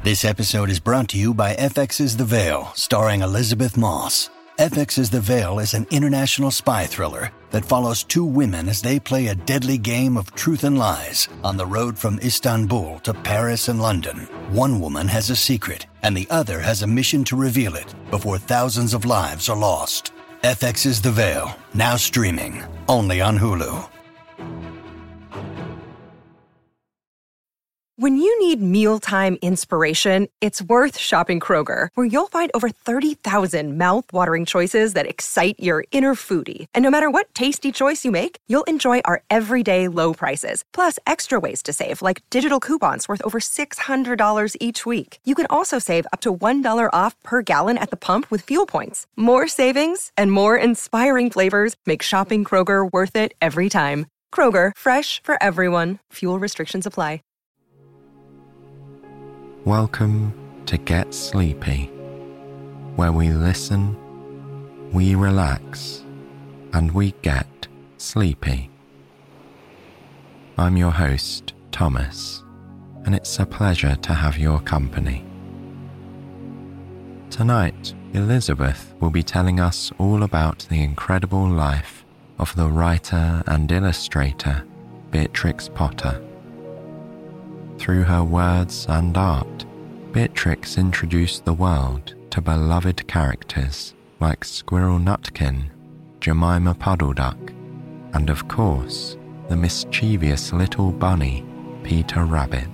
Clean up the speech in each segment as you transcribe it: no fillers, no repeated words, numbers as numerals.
This episode is brought to you by FX's The Veil, starring Elizabeth Moss. FX's The Veil is an international spy thriller that follows two women as they play a deadly game of truth and lies on the road from Istanbul to Paris and London. One woman has a secret, and the other has a mission to reveal it before thousands of lives are lost. FX's The Veil, now streaming, only on Hulu. When you need mealtime inspiration, it's worth shopping Kroger, where you'll find over 30,000 mouth-watering choices that excite your inner foodie. And no matter what tasty choice you make, you'll enjoy our everyday low prices, plus extra ways to save, like digital coupons worth over $600 each week. You can also save up to $1 off per gallon at the pump with fuel points. More savings and more inspiring flavors make shopping Kroger worth it every time. Kroger, fresh for everyone. Fuel restrictions apply. Welcome to Get Sleepy, where we listen, we relax, and we get sleepy. I'm your host, Thomas, and it's a pleasure to have your company. Tonight, Elizabeth will be telling us all about the incredible life of the writer and illustrator Beatrix Potter. Through her words and art, Beatrix introduced the world to beloved characters like Squirrel Nutkin, Jemima Puddleduck, and of course, the mischievous little bunny, Peter Rabbit.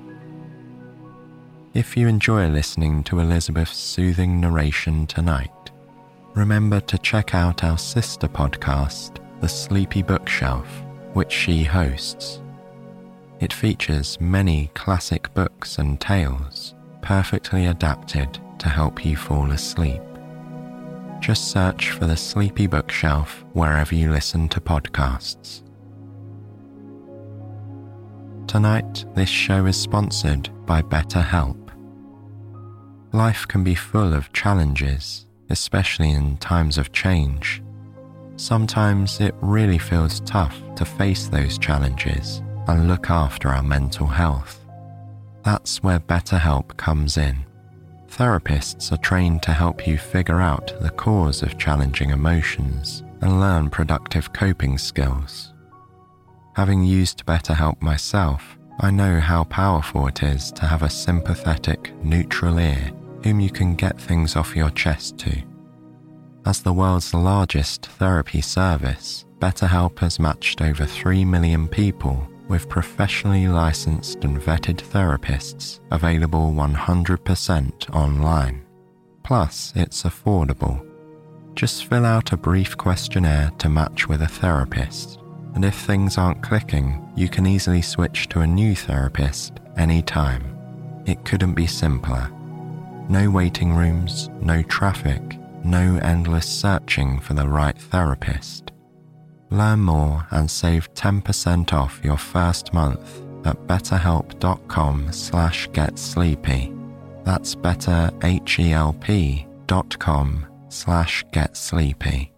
If you enjoy listening to Elizabeth's soothing narration tonight, remember to check out our sister podcast, The Sleepy Bookshelf, which she hosts. It features many classic books and tales, perfectly adapted to help you fall asleep. Just search for The Sleepy Bookshelf wherever you listen to podcasts. Tonight, this show is sponsored by BetterHelp. Life can be full of challenges, especially in times of change. Sometimes it really feels tough to face those challenges and look after our mental health. That's where BetterHelp comes in. Therapists are trained to help you figure out the cause of challenging emotions and learn productive coping skills. Having used BetterHelp myself, I know how powerful it is to have a sympathetic, neutral ear whom you can get things off your chest to. As the world's largest therapy service, BetterHelp has matched over 3 million people with professionally licensed and vetted therapists available 100% online. Plus, it's affordable. Just fill out a brief questionnaire to match with a therapist, and if things aren't clicking, you can easily switch to a new therapist anytime. It couldn't be simpler. No waiting rooms, no traffic, no endless searching for the right therapist. Learn more and save 10% off your first month at betterhelp.com/getsleepy. That's betterhelp.com/getsleepy.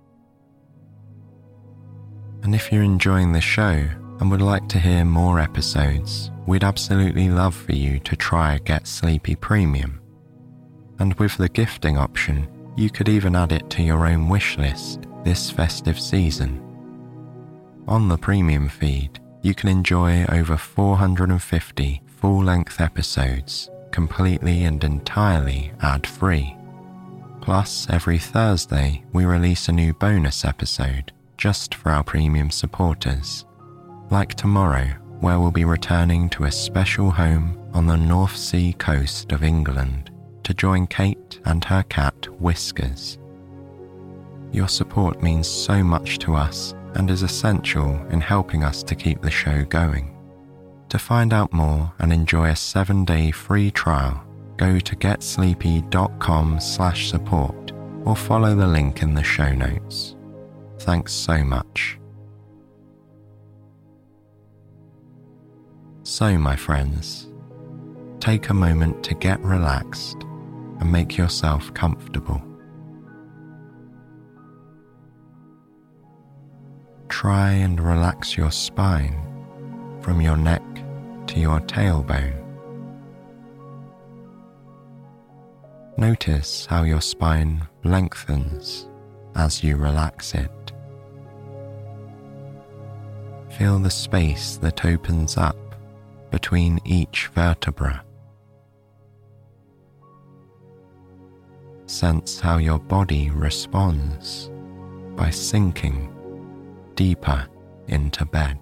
And if you're enjoying the show and would like to hear more episodes, we'd absolutely love for you to try Get Sleepy Premium. And with the gifting option, you could even add it to your own wish list this festive season. On the premium feed, you can enjoy over 450 full-length episodes, completely and entirely ad-free. Plus, every Thursday, we release a new bonus episode just for our premium supporters. Like tomorrow, where we'll be returning to a special home on the North Sea coast of England to join Kate and her cat Whiskers. Your support means so much to us and is essential in helping us to keep the show going. To find out more and enjoy a 7-day free trial, go to getsleepy.com/support or follow the link in the show notes. Thanks so much. So, my friends, take a moment to get relaxed and make yourself comfortable. Try and relax your spine from your neck to your tailbone. Notice how your spine lengthens as you relax it. Feel the space that opens up between each vertebra. Sense how your body responds by sinking deeper into bed.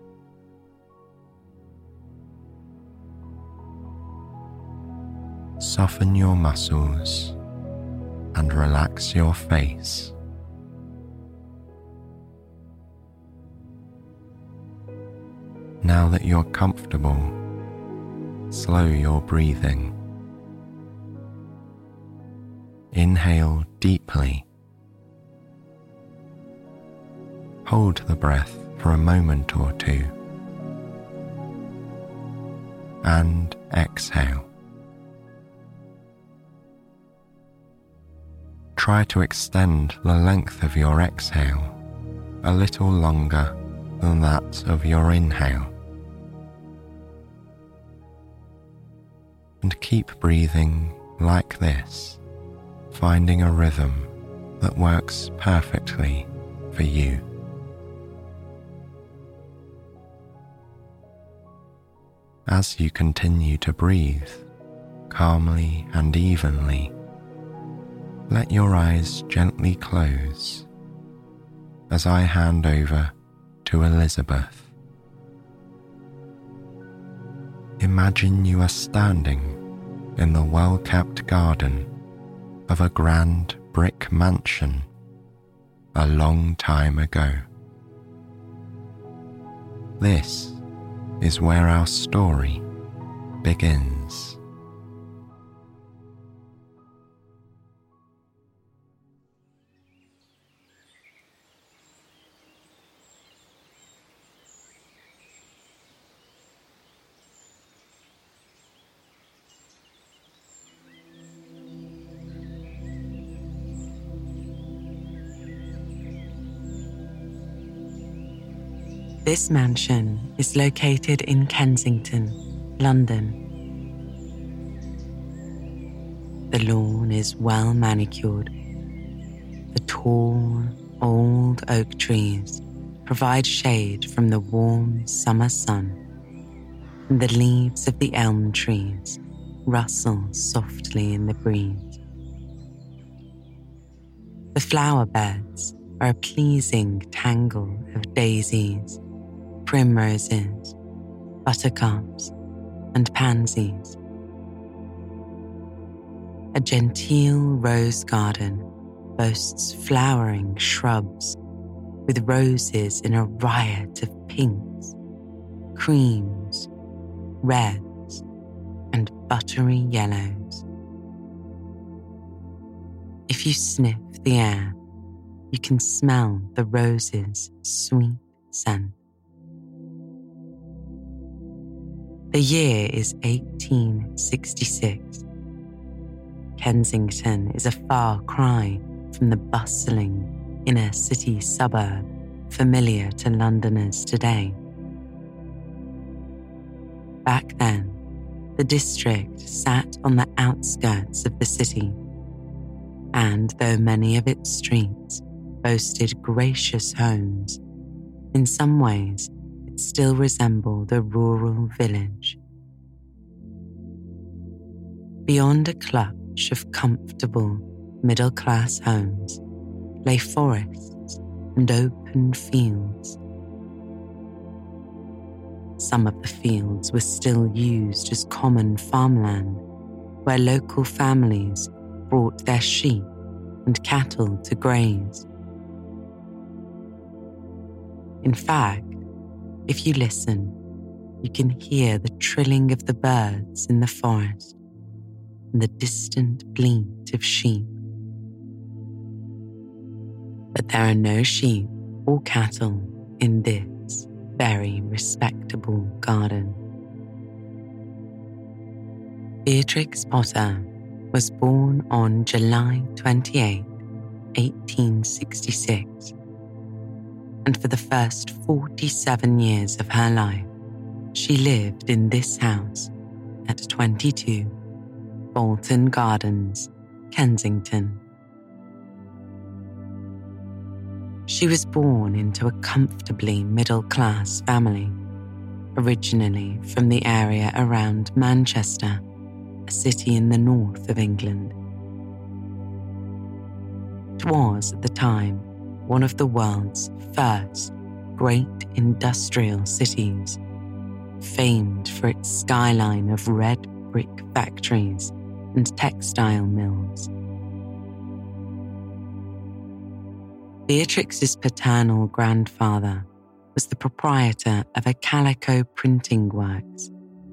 Soften your muscles and relax your face. Now that you're comfortable, slow your breathing. Inhale deeply. Hold the breath for a moment or two. And exhale. Try to extend the length of your exhale a little longer than that of your inhale. And keep breathing like this, finding a rhythm that works perfectly for you. As you continue to breathe calmly and evenly, let your eyes gently close as I hand over to Elizabeth. Imagine you are standing in the well-kept garden of a grand brick mansion a long time ago. This is where our story begins. This mansion is located in Kensington, London. The lawn is well manicured. The tall, old oak trees provide shade from the warm summer sun, and the leaves of the elm trees rustle softly in the breeze. The flower beds are a pleasing tangle of daisies, primroses, buttercups, and pansies. A genteel rose garden boasts flowering shrubs with roses in a riot of pinks, creams, reds, and buttery yellows. If you sniff the air, you can smell the roses' sweet scent. The year is 1866. Kensington is a far cry from the bustling inner city suburb familiar to Londoners today. Back then, the district sat on the outskirts of the city, and though many of its streets boasted gracious homes, in some ways it still resembled a rural village. Beyond a clutch of comfortable middle-class homes lay forests and open fields. Some of the fields were still used as common farmland, where local families brought their sheep and cattle to graze. In fact, if you listen, you can hear the trilling of the birds in the forest and the distant bleat of sheep. But there are no sheep or cattle in this very respectable garden. Beatrix Potter was born on July 28, 1866, and for the first 47 years of her life, she lived in this house at 22 Bolton Gardens, Kensington. She was born into a comfortably middle-class family, originally from the area around Manchester, a city in the north of England. It was, at the time, one of the world's first great industrial cities, famed for its skyline of red brick factories and textile mills. Beatrix's paternal grandfather was the proprietor of a calico printing works.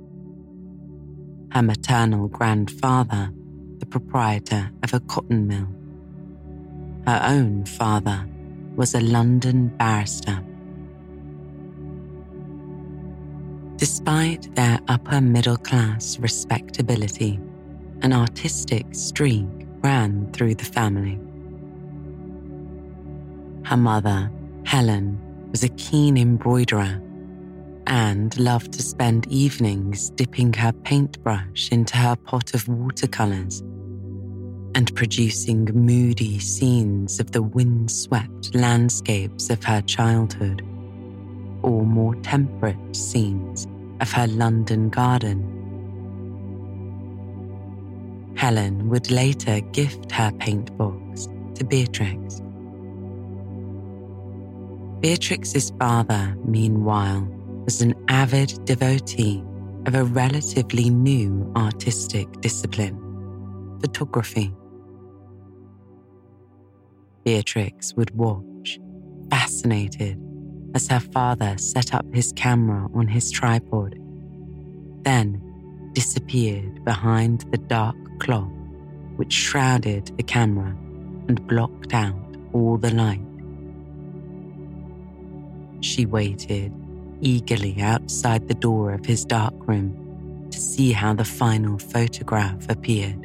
Her maternal grandfather, the proprietor of a cotton mill. Her own father was a London barrister. Despite their upper-middle-class respectability, an artistic streak ran through the family. Her mother, Helen, was a keen embroiderer and loved to spend evenings dipping her paintbrush into her pot of watercolours and producing moody scenes of the wind-swept landscapes of her childhood, or more temperate scenes of her London garden. Helen would later gift her paint box to Beatrix. Beatrix's father, meanwhile, was an avid devotee of a relatively new artistic discipline, photography. Beatrix would watch, fascinated, as her father set up his camera on his tripod, then disappeared behind the dark cloth which shrouded the camera and blocked out all the light. She waited eagerly outside the door of his darkroom to see how the final photograph appeared.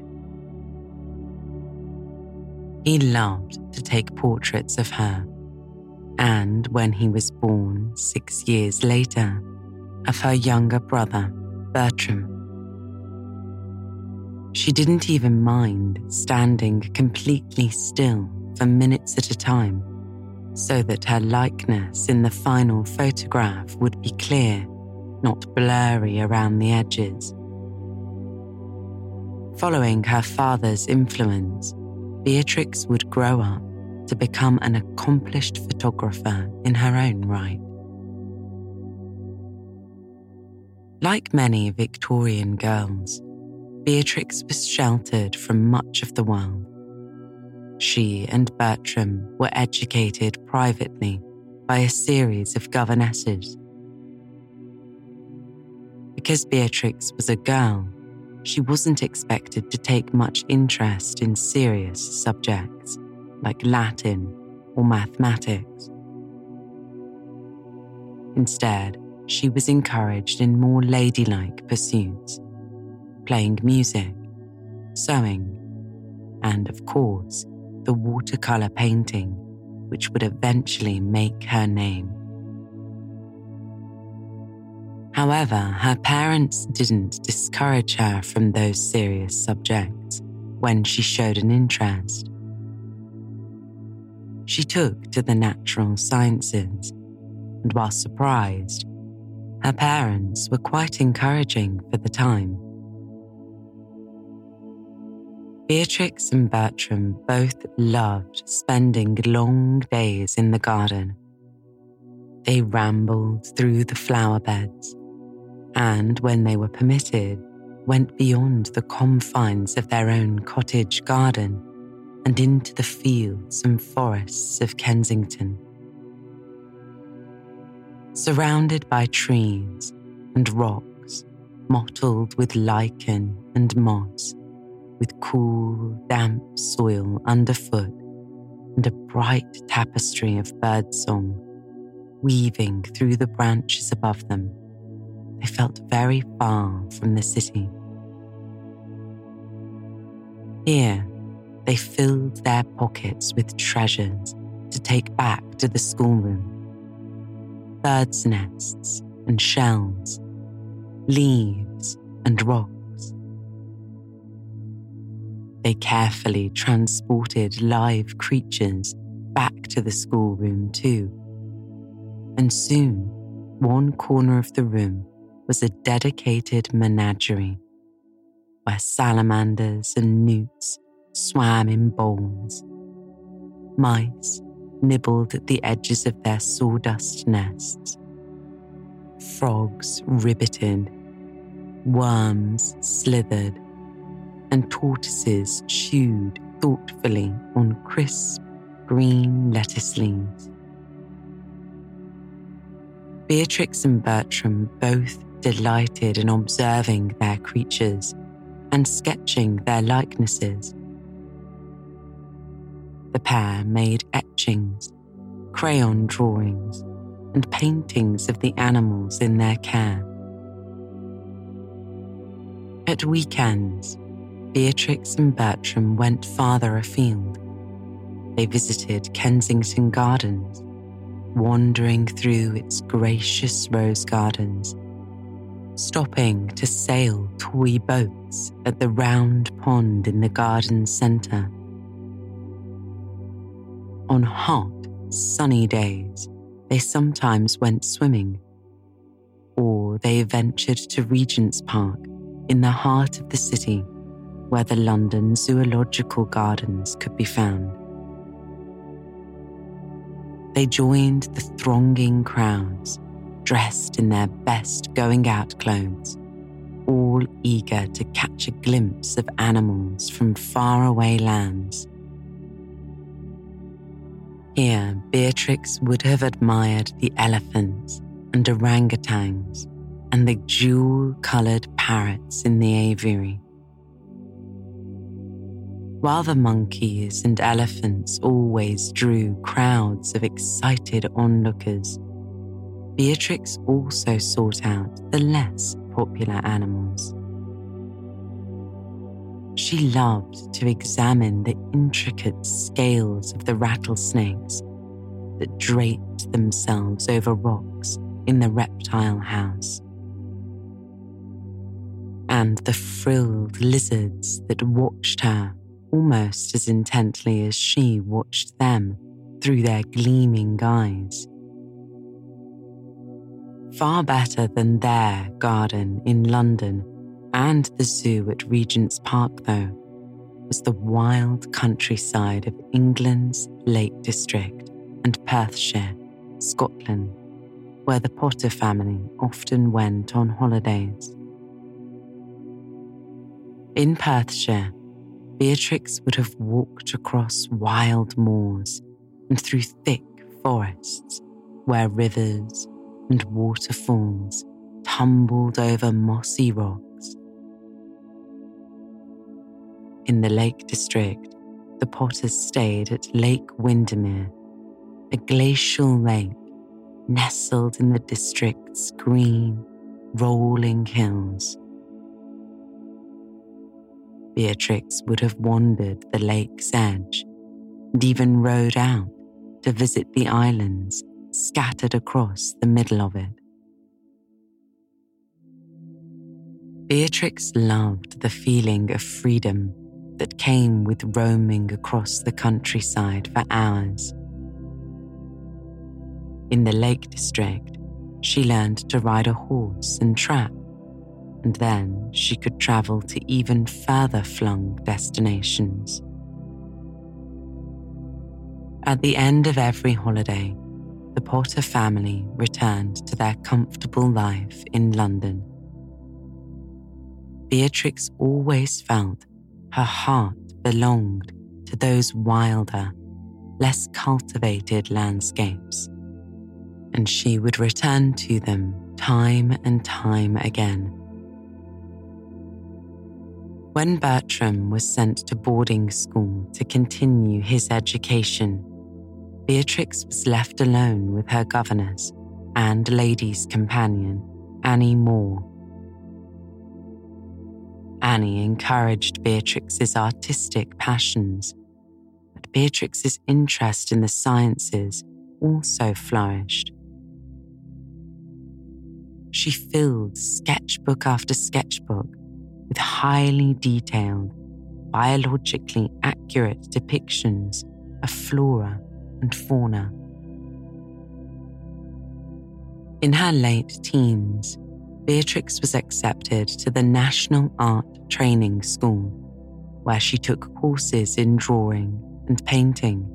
He loved to take portraits of her, and when he was born 6 years later, of her younger brother, Bertram. She didn't even mind standing completely still for minutes at a time, so that her likeness in the final photograph would be clear, not blurry around the edges. Following her father's influence, Beatrix would grow up to become an accomplished photographer in her own right. Like many Victorian girls, Beatrix was sheltered from much of the world. She and Bertram were educated privately by a series of governesses. Because Beatrix was a girl, she wasn't expected to take much interest in serious subjects like Latin or mathematics. Instead, she was encouraged in more ladylike pursuits, playing music, sewing, and, of course, the watercolour painting, which would eventually make her name. However, her parents didn't discourage her from those serious subjects when she showed an interest. She took to the natural sciences, and while surprised, her parents were quite encouraging for the time. Beatrix and Bertram both loved spending long days in the garden. They rambled through the flower beds, and when they were permitted, went beyond the confines of their own cottage garden and into the fields and forests of Kensington. Surrounded by trees and rocks mottled with lichen and moss, with cool, damp soil underfoot and a bright tapestry of birdsong weaving through the branches above them, they felt very far from the city. Here, they filled their pockets with treasures to take back to the schoolroom. Birds' nests and shells, leaves and rocks. They carefully transported live creatures back to the schoolroom too. And soon, one corner of the room was a dedicated menagerie, where salamanders and newts swam in bowls. Mice nibbled at the edges of their sawdust nests. Frogs ribbited, worms slithered, and tortoises chewed thoughtfully on crisp green lettuce leaves. Beatrix and Bertram both delighted in observing their creatures and sketching their likenesses. The pair made etchings, crayon drawings, and paintings of the animals in their care. At weekends, Beatrix and Bertram went farther afield. They visited Kensington Gardens, wandering through its gracious rose gardens, stopping to sail toy boats at the round pond in the garden centre. On hot, sunny days, they sometimes went swimming, or they ventured to Regent's Park in the heart of the city, where the London Zoological Gardens could be found. They joined the thronging crowds, dressed in their best going-out clothes, all eager to catch a glimpse of animals from faraway lands. Here, Beatrix would have admired the elephants and orangutans and the jewel-coloured parrots in the aviary. While the monkeys and elephants always drew crowds of excited onlookers, Beatrix also sought out the less popular animals. She loved to examine the intricate scales of the rattlesnakes that draped themselves over rocks in the reptile house, and the frilled lizards that watched her almost as intently as she watched them through their gleaming eyes. Far better than their garden in London and the zoo at Regent's Park, though, was the wild countryside of England's Lake District and Perthshire, Scotland, where the Potter family often went on holidays. In Perthshire, Beatrix would have walked across wild moors and through thick forests where rivers and waterfalls tumbled over mossy rocks. In the Lake District, the Potters stayed at Lake Windermere, a glacial lake nestled in the district's green, rolling hills. Beatrix would have wandered the lake's edge and even rowed out to visit the islands scattered across the middle of it. Beatrix loved the feeling of freedom that came with roaming across the countryside for hours. In the Lake District, she learned to ride a horse and trap, and then she could travel to even further flung destinations. At the end of every holiday, the Potter family returned to their comfortable life in London. Beatrix always felt her heart belonged to those wilder, less cultivated landscapes, and she would return to them time and time again. When Bertram was sent to boarding school to continue his education, Beatrix was left alone with her governess and lady's companion, Annie Moore. Annie encouraged Beatrix's artistic passions, but Beatrix's interest in the sciences also flourished. She filled sketchbook after sketchbook with highly detailed, biologically accurate depictions of flora and fauna. In her late teens, Beatrix was accepted to the National Art Training School, where she took courses in drawing and painting.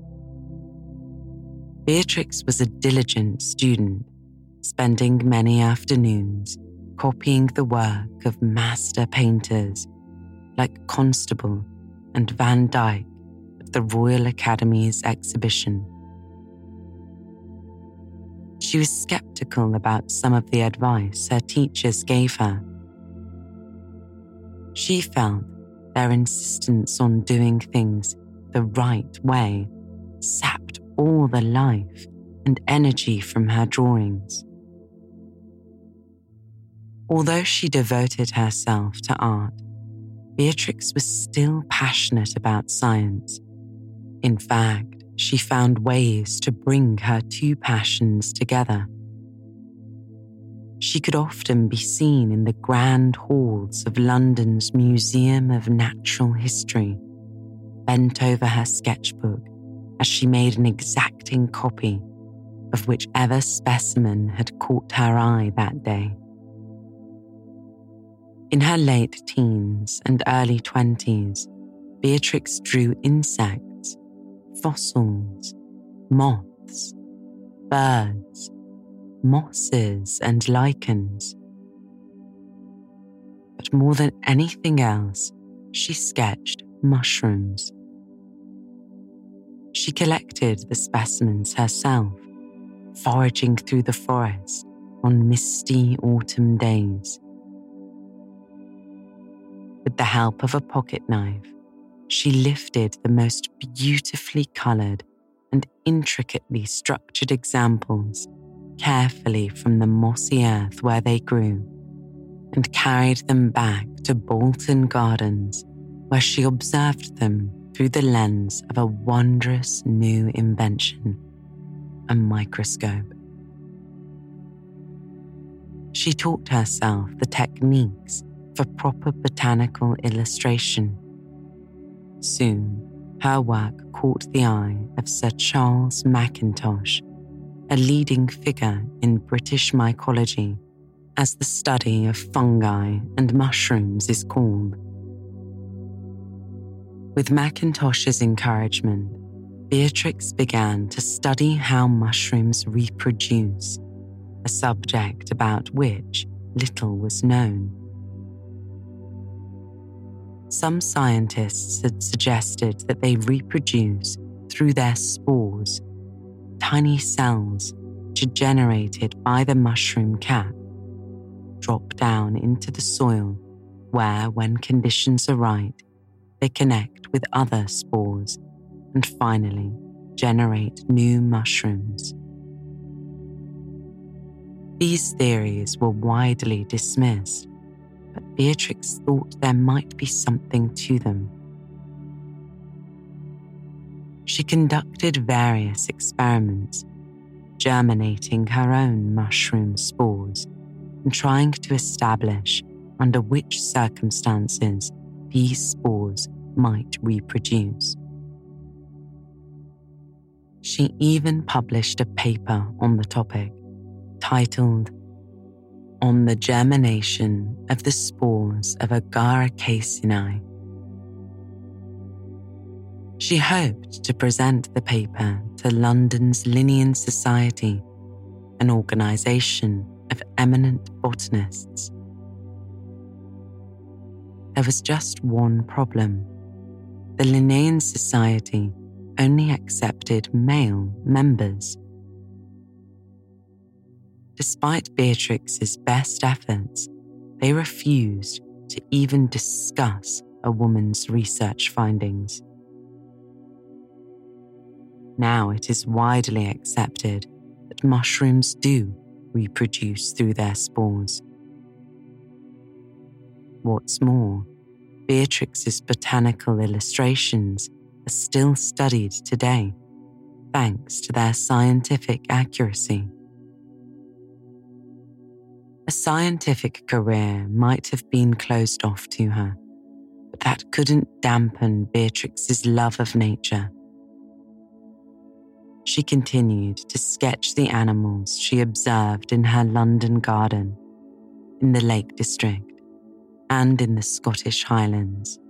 Beatrix was a diligent student, spending many afternoons copying the work of master painters like Constable and Van Dyck at the Royal Academy's exhibition. She was skeptical about some of the advice her teachers gave her. She felt their insistence on doing things the right way sapped all the life and energy from her drawings. Although she devoted herself to art, Beatrix was still passionate about science. In fact, she found ways to bring her two passions together. She could often be seen in the grand halls of London's Museum of Natural History, bent over her sketchbook as she made an exacting copy of whichever specimen had caught her eye that day. In her late teens and early 20s, Beatrix drew insects, fossils, moths, birds, mosses, and lichens. But more than anything else, she sketched mushrooms. She collected the specimens herself, foraging through the forest on misty autumn days. With the help of a pocket knife, she lifted the most beautifully coloured and intricately structured examples carefully from the mossy earth where they grew and carried them back to Bolton Gardens, where she observed them through the lens of a wondrous new invention, a microscope. She taught herself the techniques for proper botanical illustration. Soon, her work caught the eye of Sir Charles Mackintosh, a leading figure in British mycology, as the study of fungi and mushrooms is called. With Mackintosh's encouragement, Beatrix began to study how mushrooms reproduce, a subject about which little was known. Some scientists had suggested that they reproduce through their spores, tiny cells which are generated by the mushroom cap, drop down into the soil where, when conditions are right, they connect with other spores and finally generate new mushrooms. These theories were widely dismissed, but Beatrix thought there might be something to them. She conducted various experiments, germinating her own mushroom spores and trying to establish under which circumstances these spores might reproduce. She even published a paper on the topic, titled On the Germination of the Spores of Agaricacinae. She hoped to present the paper to London's Linnean Society, an organisation of eminent botanists. There was just one problem. The Linnean Society only accepted male members. Despite Beatrix's best efforts, they refused to even discuss a woman's research findings. Now it is widely accepted that mushrooms do reproduce through their spores. What's more, Beatrix's botanical illustrations are still studied today, thanks to their scientific accuracy. A scientific career might have been closed off to her, but but that couldn't dampen Beatrix's love of nature. She continued to sketch the animals she observed in her London garden, in the Lake District, and in the Scottish Highlands.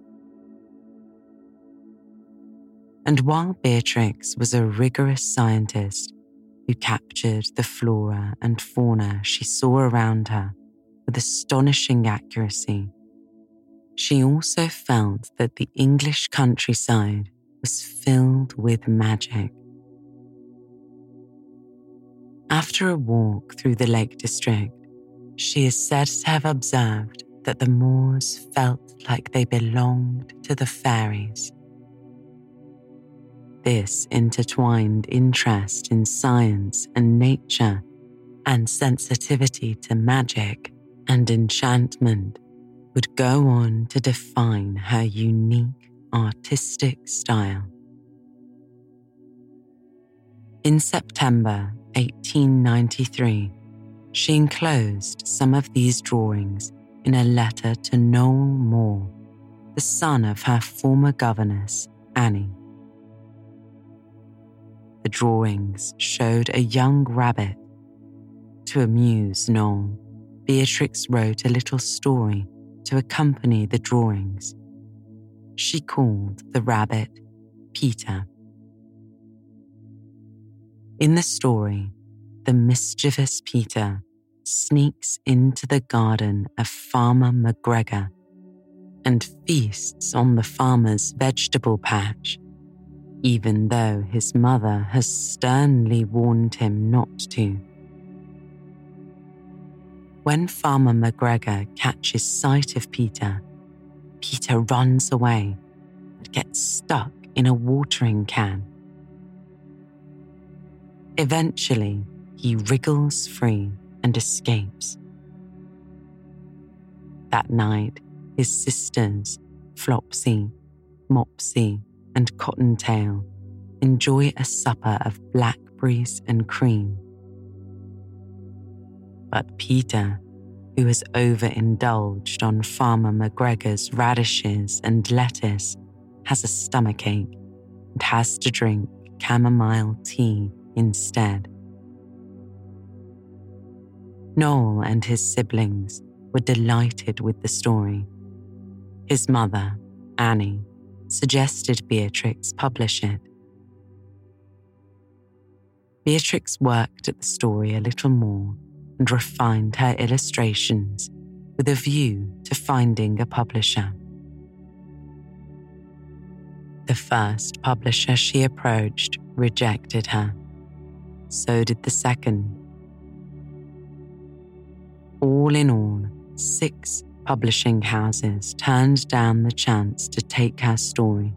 And while Beatrix was a rigorous scientist who captured the flora and fauna she saw around her with astonishing accuracy, she also felt that the English countryside was filled with magic. After a walk through the Lake District, she is said to have observed that the moors felt like they belonged to the fairies. This intertwined interest in science and nature and sensitivity to magic and enchantment would go on to define her unique artistic style. In September 1893, she enclosed some of these drawings in a letter to Noel Moore, the son of her former governess, Annie. The drawings showed a young rabbit. To amuse Noel, Beatrix wrote a little story to accompany the drawings. She called the rabbit Peter. In the story, the mischievous Peter sneaks into the garden of Farmer McGregor and feasts on the farmer's vegetable patch, even though his mother has sternly warned him not to. When Farmer McGregor catches sight of Peter, Peter runs away but gets stuck in a watering can. Eventually, he wriggles free and escapes. That night, his sisters, Flopsy, Mopsy, and Cottontail, enjoy a supper of blackberries and cream. But Peter, who has overindulged on Farmer McGregor's radishes and lettuce, has a stomachache and has to drink chamomile tea instead. Noel and his siblings were delighted with the story. His mother, Annie, suggested Beatrix publish it. Beatrix worked at the story a little more and refined her illustrations with a view to finding a publisher. The first publisher she approached rejected her. So did the second. All in all, 6 publishing houses turned down the chance to take her story.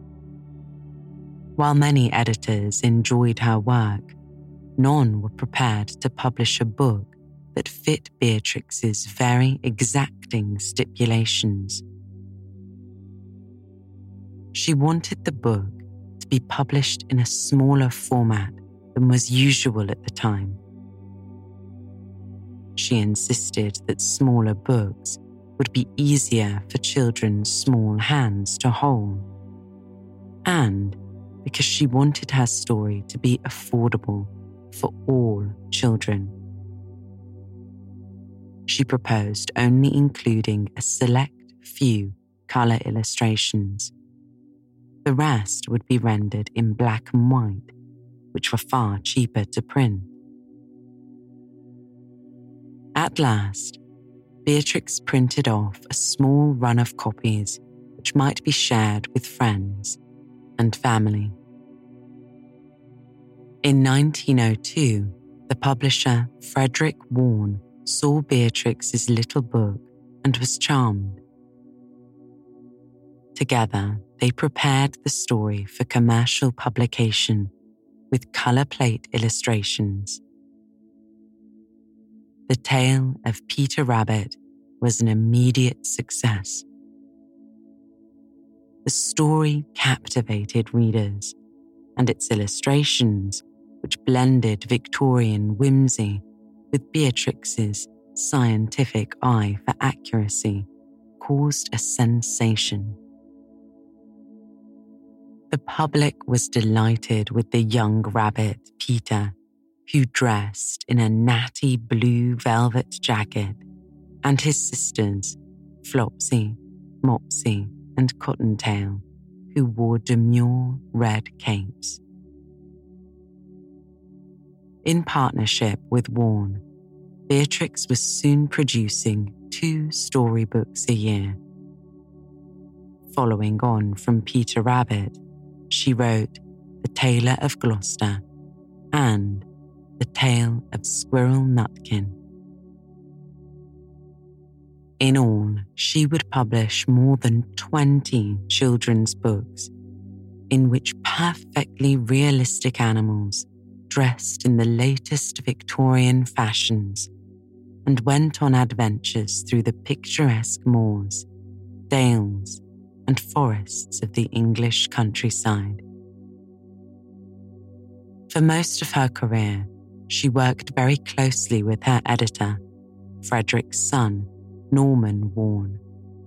While many editors enjoyed her work, none were prepared to publish a book that fit Beatrix's very exacting stipulations. She wanted the book to be published in a smaller format than was usual at the time. She insisted that smaller books would be easier for children's small hands to hold, and because she wanted her story to be affordable for all children. She proposed only including a select few colour illustrations. The rest would be rendered in black and white, which were far cheaper to print. At last, Beatrix printed off a small run of copies which might be shared with friends and family. In 1902, the publisher Frederick Warne saw Beatrix's little book and was charmed. Together, they prepared the story for commercial publication with colour plate illustrations. The Tale of Peter Rabbit was an immediate success. The story captivated readers, and its illustrations, which blended Victorian whimsy with Beatrix's scientific eye for accuracy, caused a sensation. The public was delighted with the young rabbit, Peter, who dressed in a natty blue velvet jacket, and his sisters, Flopsy, Mopsy, and Cottontail, who wore demure red capes. In partnership with Warne, Beatrix was soon producing 2 storybooks a year. Following on from Peter Rabbit, she wrote The Tailor of Gloucester and The Tale of Squirrel Nutkin. In all, she would publish more than 20 children's books in which perfectly realistic animals dressed in the latest Victorian fashions and went on adventures through the picturesque moors, dales, and forests of the English countryside. For most of her career, she worked very closely with her editor, Frederick's son, Norman Warne.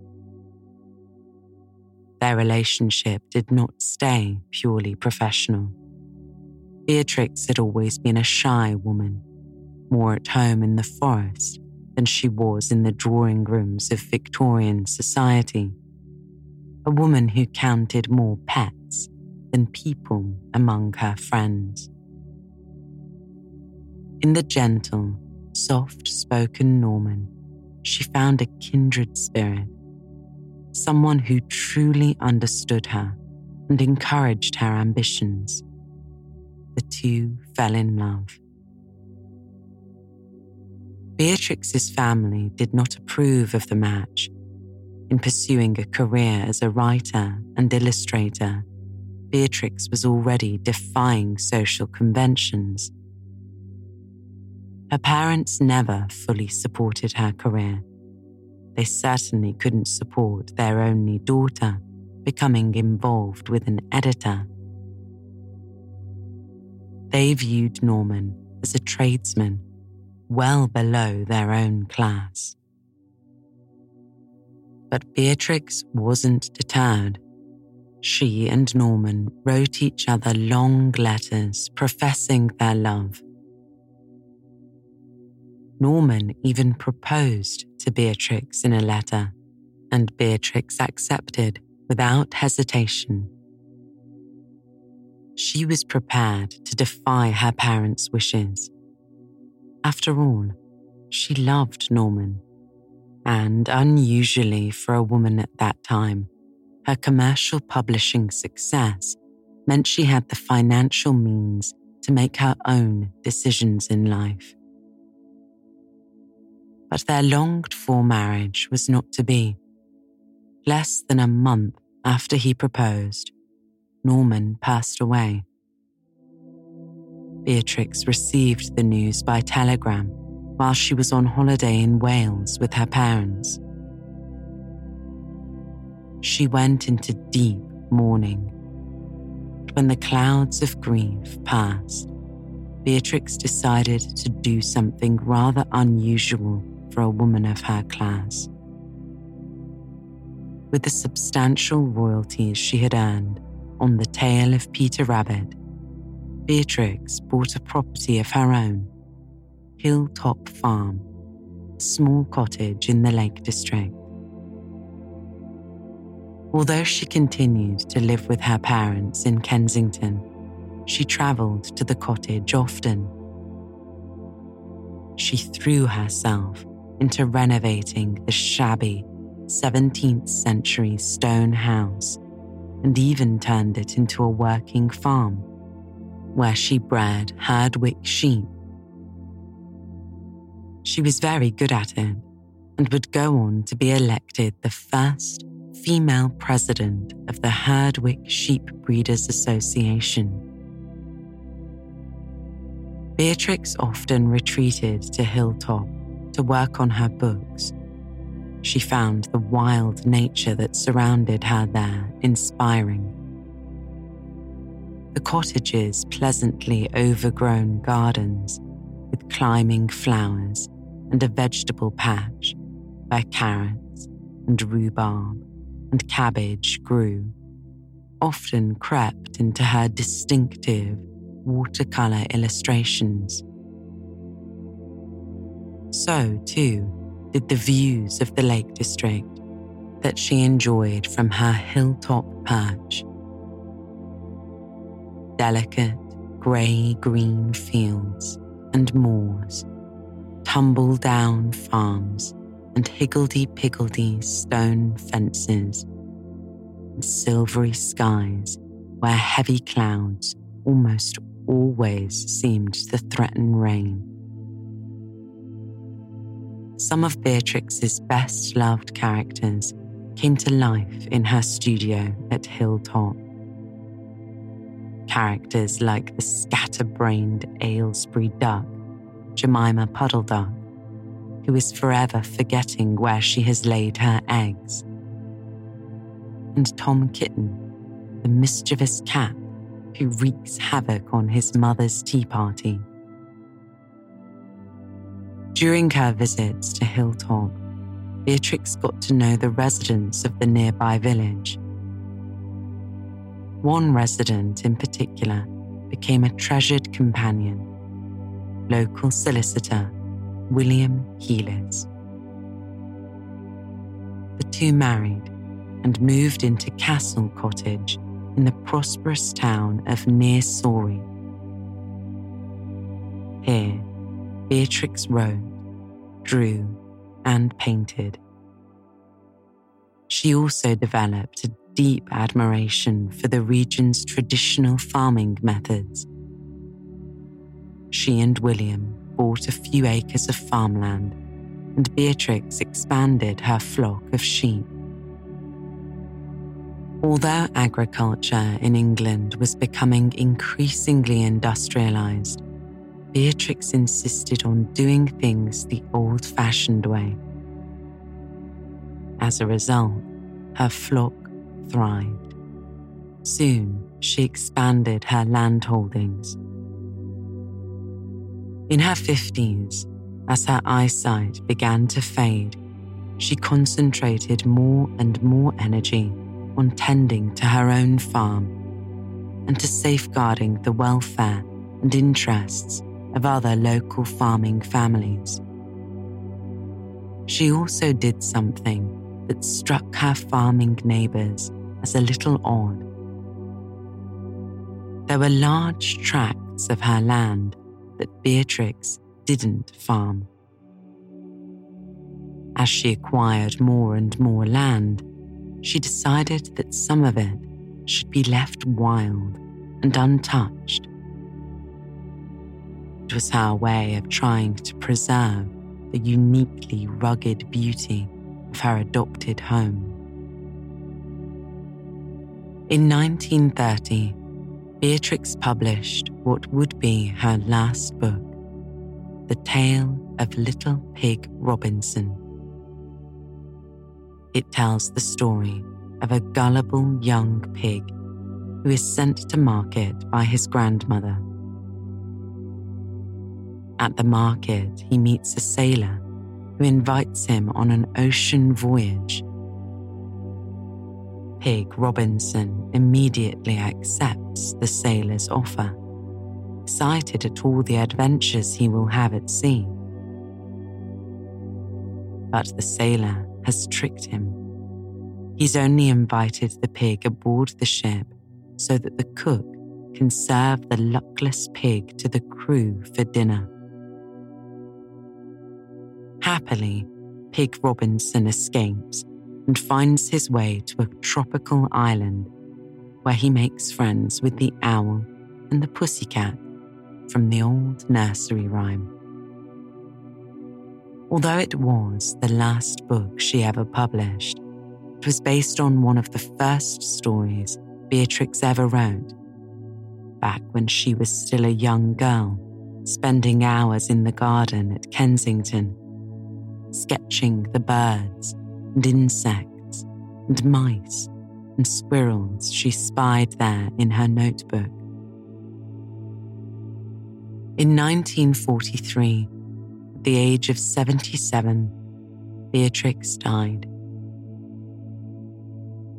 Their relationship did not stay purely professional. Beatrix had always been a shy woman, more at home in the forest than she was in the drawing rooms of Victorian society, a woman who counted more pets than people among her friends. In the gentle, soft-spoken Norman, she found a kindred spirit, someone who truly understood her and encouraged her ambitions. The two fell in love. Beatrix's family did not approve of the match. In pursuing a career as a writer and illustrator, Beatrix was already defying social conventions. Her parents never fully supported her career. They certainly couldn't support their only daughter becoming involved with an editor. They viewed Norman as a tradesman, well below their own class. But Beatrix wasn't deterred. She and Norman wrote each other long letters professing their love. Norman even proposed to Beatrix in a letter, and Beatrix accepted without hesitation. She was prepared to defy her parents' wishes. After all, she loved Norman, and unusually for a woman at that time, her commercial publishing success meant she had the financial means to make her own decisions in life. But their longed-for marriage was not to be. Less than a month after he proposed, Norman passed away. Beatrix received the news by telegram while she was on holiday in Wales with her parents. She went into deep mourning. But when the clouds of grief passed, Beatrix decided to do something rather unusual for a woman of her class. With the substantial royalties she had earned on The Tale of Peter Rabbit, Beatrix bought a property of her own, Hilltop Farm, a small cottage in the Lake District. Although she continued to live with her parents in Kensington, she travelled to the cottage often. She threw herself into renovating the shabby 17th century stone house and even turned it into a working farm where she bred Herdwick sheep. She was very good at it and would go on to be elected the first female president of the Herdwick Sheep Breeders Association. Beatrix often retreated to Hilltop to work on her books. She found the wild nature that surrounded her there inspiring. The cottage's pleasantly overgrown gardens with climbing flowers and a vegetable patch where carrots, and rhubarb and cabbage grew, often crept into her distinctive watercolour illustrations. So, too, did the views of the Lake District that she enjoyed from her hilltop perch. Delicate grey-green fields and moors, tumble-down farms and higgledy-piggledy stone fences, and silvery skies where heavy clouds almost always seemed to threaten rain. Some of Beatrix's best-loved characters came to life in her studio at Hilltop. Characters like the scatterbrained Aylesbury duck, Jemima Puddle Duck, who is forever forgetting where she has laid her eggs, and Tom Kitten, the mischievous cat who wreaks havoc on his mother's tea party. During her visits to Hilltop, Beatrix got to know the residents of the nearby village. One resident in particular became a treasured companion, local solicitor William Heelis. The two married and moved into Castle Cottage in the prosperous town of Near Sorey. Here, Beatrix wrote, drew, and painted. She also developed a deep admiration for the region's traditional farming methods. She and William bought a few acres of farmland, and Beatrix expanded her flock of sheep. Although agriculture in England was becoming increasingly industrialized, Beatrix insisted on doing things the old-fashioned way. As a result, her flock thrived. Soon, she expanded her land holdings. In her 50s, as her eyesight began to fade, she concentrated more and more energy on tending to her own farm and to safeguarding the welfare and interests of other local farming families. She also did something that struck her farming neighbours as a little odd. There were large tracts of her land that Beatrix didn't farm. As she acquired more and more land, she decided that some of it should be left wild and untouched. It was her way of trying to preserve the uniquely rugged beauty of her adopted home. In 1930, Beatrix published what would be her last book, The Tale of Little Pig Robinson. It tells the story of a gullible young pig who is sent to market by his grandmother. At the market, he meets a sailor who invites him on an ocean voyage. Pig Robinson immediately accepts the sailor's offer, excited at all the adventures he will have at sea. But the sailor has tricked him. He's only invited the pig aboard the ship so that the cook can serve the luckless pig to the crew for dinner. Happily, Pig Robinson escapes and finds his way to a tropical island where he makes friends with the owl and the pussycat from the old nursery rhyme. Although it was the last book she ever published, it was based on one of the first stories Beatrix ever wrote, back when she was still a young girl, spending hours in the garden at Kensington, sketching the birds and insects and mice and squirrels she spied there in her notebook. In 1943, at the age of 77, Beatrix died,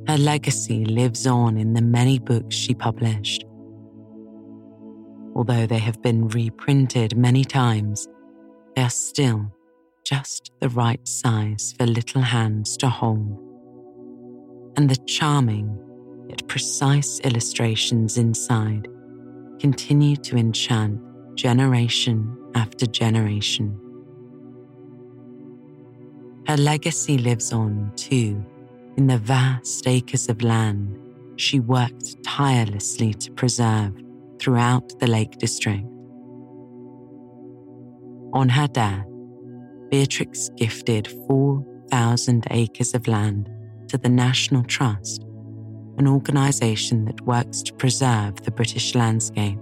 Her legacy lives on in the many books she published. Although they have been reprinted many times, they are still just the right size for little hands to hold. And the charming yet precise illustrations inside continue to enchant generation after generation. Her legacy lives on, too, in the vast acres of land she worked tirelessly to preserve throughout the Lake District. On her death, Beatrix gifted 4,000 acres of land to the National Trust, an organisation that works to preserve the British landscape.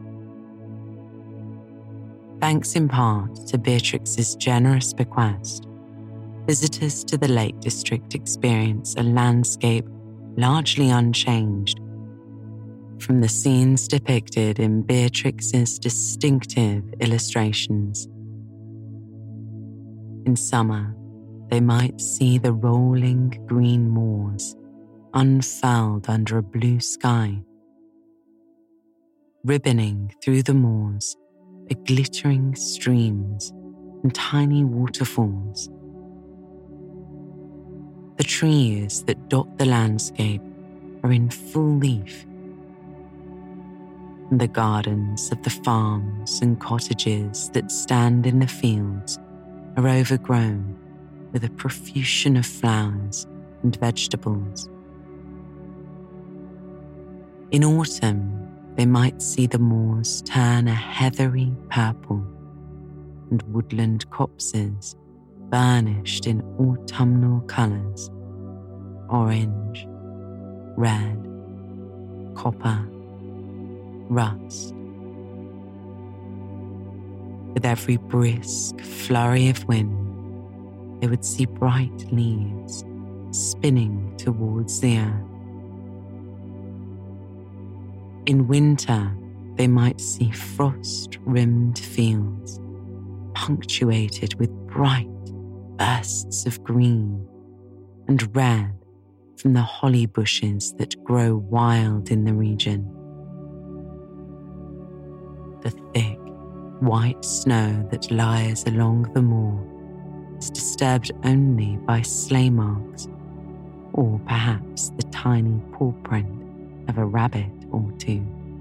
Thanks in part to Beatrix's generous bequest, visitors to the Lake District experience a landscape largely unchanged from the scenes depicted in Beatrix's distinctive illustrations. In summer, they might see the rolling green moors unfurled under a blue sky. Ribboning through the moors are glittering streams and tiny waterfalls. The trees that dot the landscape are in full leaf, and the gardens of the farms and cottages that stand in the fields are overgrown with a profusion of flowers and vegetables. In autumn, they might see the moors turn a heathery purple and woodland copses burnished in autumnal colours: orange, red, copper, rust. With every brisk flurry of wind, they would see bright leaves spinning towards the earth. In winter, they might see frost-rimmed fields, punctuated with bright bursts of green and red from the holly bushes that grow wild in the region. The thick, white snow that lies along the moor is disturbed only by sleigh marks, or perhaps the tiny paw print of a rabbit or two.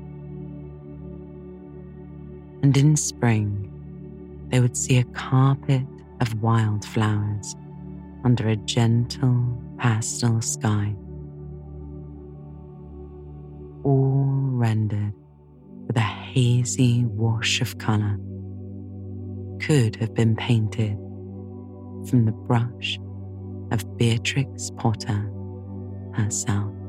And in spring, they would see a carpet of wildflowers under a gentle pastel sky, all rendered with a hazy wash of colour, could have been painted from the brush of Beatrix Potter herself.